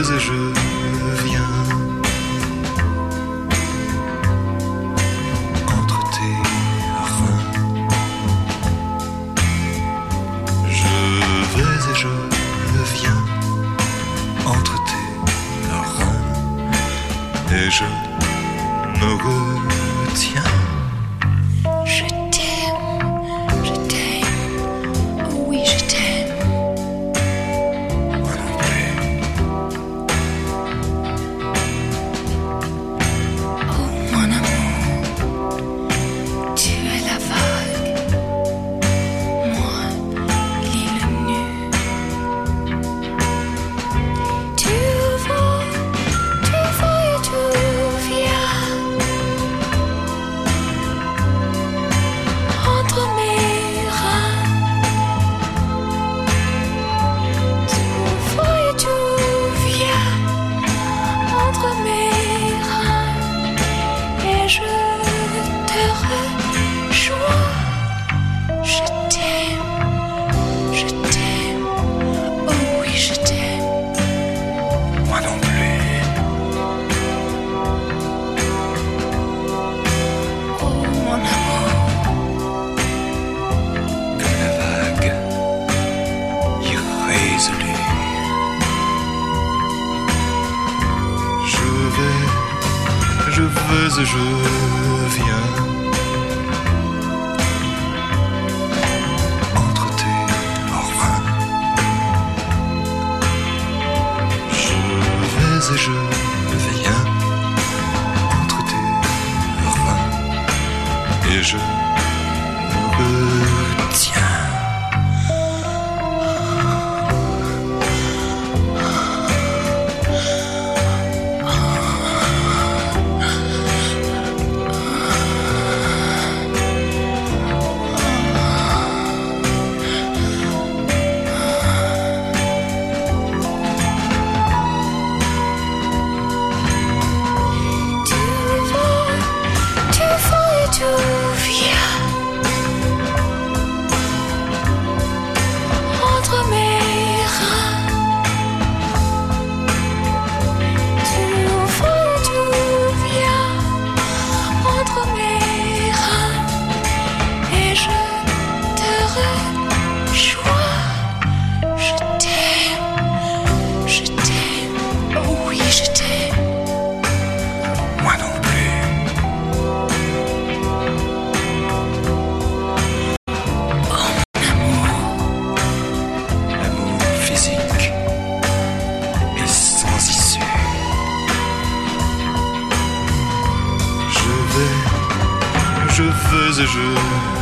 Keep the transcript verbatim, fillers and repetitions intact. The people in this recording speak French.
vais et je viens entre tes reins. Je vais et je viens entre tes reins et je me retiens. Je t'aime, je t'aime, oh oui je t'aime. Moi non plus. Oh mon amour, tu es la vague, moi l'île nue. Tu vas, tu vas et tu viens entre mes reins. Tu vas et tu viens entre mes reins et je te rejoins. Je t'aime, je t'aime, oh oui je t'aime. Moi non plus. Oh mon amour, Comme la vague irrésolue. Je vais, je vais et je viens entre tes reins. Je vais et je viens entre tes reins et je me retiens. tu vas, tu vas et tu viens entre mes reins. Tu vas et tu viens entre mes reins et je te rejoins. Je t'aime, je t'aime, oh oui je t'aime. Moi non plus. L'amour physique est sans issue. Je vais, je vais et je